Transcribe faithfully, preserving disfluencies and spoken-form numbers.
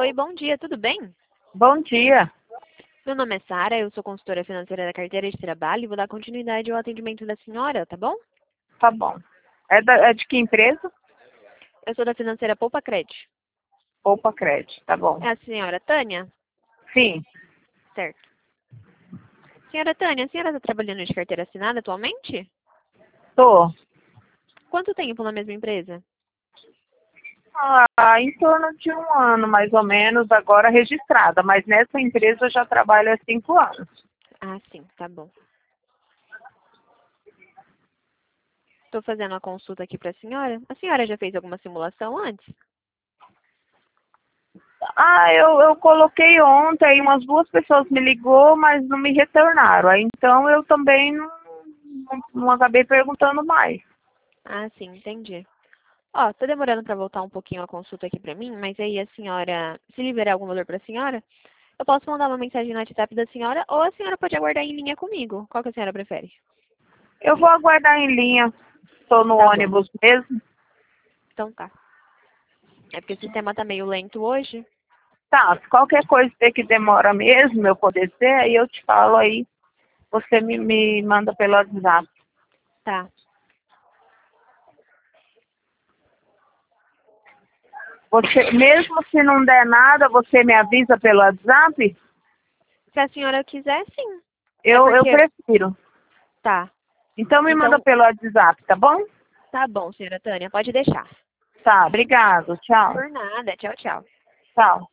Oi, bom dia, tudo bem? Bom dia. Meu nome é Sara, eu sou consultora financeira da carteira de trabalho e vou dar continuidade ao atendimento da senhora, tá bom? Tá bom. É, da- é de que empresa? Eu sou da financeira Poupa Cred. Poupa Crédito, tá bom. É a senhora Tânia? Sim, Certo. Senhora Tânia, a senhora está trabalhando de carteira assinada atualmente? tô. Quanto tempo na mesma empresa? Ah, em torno de um ano, mais ou menos, agora registrada, mas nessa empresa eu já trabalho há cinco anos. Ah, sim, tá bom. Estou fazendo uma consulta aqui para a senhora. A senhora já fez alguma simulação antes? Ah, eu, eu coloquei ontem, umas duas pessoas me ligou, mas não me retornaram. Aí, então eu também não, não, não acabei perguntando mais. Ah, sim, entendi. Ó, tô demorando para voltar um pouquinho a consulta aqui para mim, mas aí a senhora, se liberar algum valor para a senhora, eu posso mandar uma mensagem no WhatsApp da senhora ou a senhora pode aguardar em linha comigo. Qual que a senhora prefere? Eu vou aguardar em linha. Estou no Tá bom. ônibus mesmo. Então tá. É porque o sistema tá meio lento hoje. Tá, se qualquer coisa que demora mesmo, eu poder ser, aí eu te falo aí. Você me, me manda pelo WhatsApp. Tá. Você, mesmo se não der nada, você me avisa pelo WhatsApp? Se a senhora quiser, sim. É Eu, eu porque. prefiro. Tá. Então me manda Então, pelo WhatsApp, tá bom? tá bom, senhora Tânia, pode deixar. Tá, obrigado. Tchau. Por nada. Tchau, tchau. Tchau.